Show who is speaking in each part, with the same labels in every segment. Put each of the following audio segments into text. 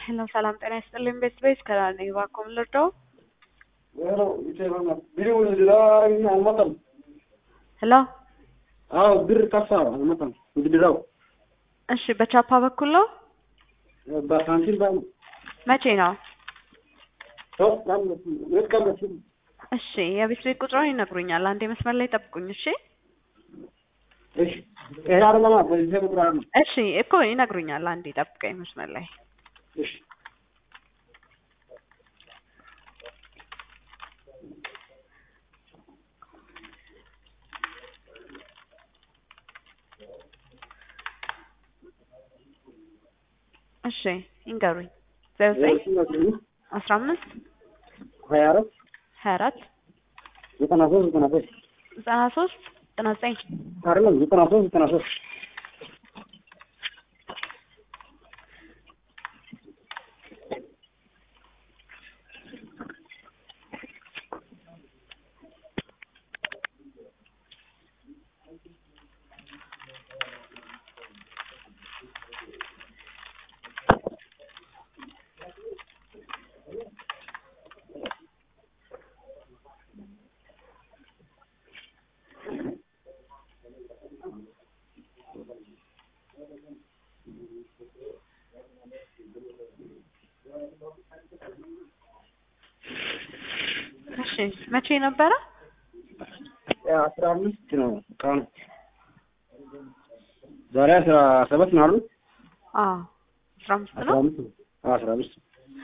Speaker 1: Hello, salam ጤና ይስጥልኝ ቤት ከራኔ ባኮም ልርዳው? ሄሎ
Speaker 2: አዎ ብር ከፋ አልመጣም እንግዲህ
Speaker 1: እሺ በቻፓ በኩል ነው
Speaker 2: በሳንቲም ባም
Speaker 1: መቼ ነው
Speaker 2: ወጥቃለች
Speaker 1: እሺ የቤት ቁጥሩን ይነግሩኛል አንዴ መስመር ላይ ጠብቁኝ እሺ
Speaker 2: እሺ አይደለም በዚህ ቁጥር ነው
Speaker 1: እሺ እኮ ይነግሩኛል አንዴ ጠብቀኝ መስመር ላይ
Speaker 2: እሺ
Speaker 1: እሺ ይንገሩኝ 09 15
Speaker 2: 24
Speaker 1: 24
Speaker 2: 93
Speaker 1: 99
Speaker 2: አይደለም 93
Speaker 1: እሺ መቼ ነበረ
Speaker 2: 15 ነው ካን ዛሬ 17 ነው አሉ
Speaker 1: 15 ነው
Speaker 2: 15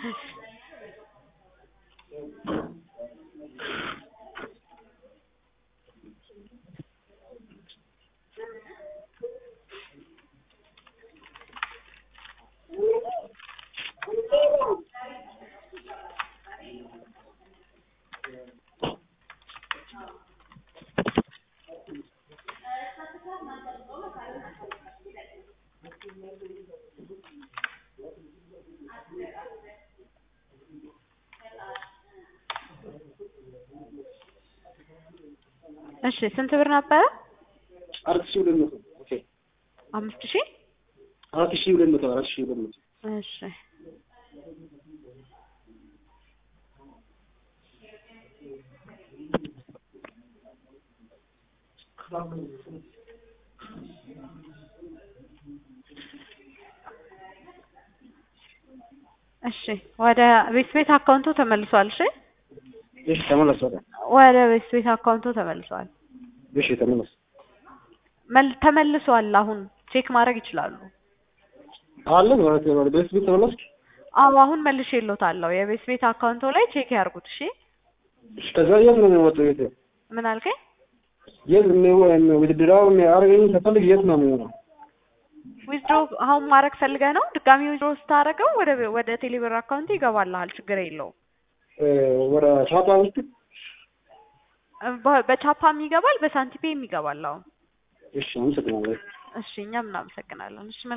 Speaker 1: እሺ ስንት ብር ነበረ
Speaker 2: 4200 ኦኬ
Speaker 1: 5000
Speaker 2: 4200
Speaker 1: እሺ እሺ ወደ ቤት አካውንቱ ተመልሷል እሺ
Speaker 2: እሺ ተመለሰ
Speaker 1: ወደ ቤት አካውንቱ ተመልሷል
Speaker 2: እሺ ተመለሰ
Speaker 1: ተመልሷል አሁን ቼክ ማድረግ ይችላሉ
Speaker 2: አለ ወደ ቤት ተመለሰ
Speaker 1: አሁን መልሼልዎታለሁ የቤት አካውንቱ ላይ ቼክ ያርጉት እሺ
Speaker 2: ከዛ የት ነው የሚወጣው የት
Speaker 1: ምን አልከኝ
Speaker 2: የት ነው ውድድራው የሚያርገኝ ተፈልግ የት ነው የሚሆነው
Speaker 1: ዊዝድሮ አሁን ማድረግ ፈልገህ ነው ድጋሚ ዊዝድሮ ስታደርገው ወደ ቴሌብር አካውንት ይገባልሃል ችግር የለውም
Speaker 2: ወደ ቻፓ ውስጥ
Speaker 1: በቻፓም ይገባል በሳንቲፔም ይገባል አሁን
Speaker 2: እሺ አመሰግናለሁ
Speaker 1: እሺ እኛም እናመሰግናለን እሺ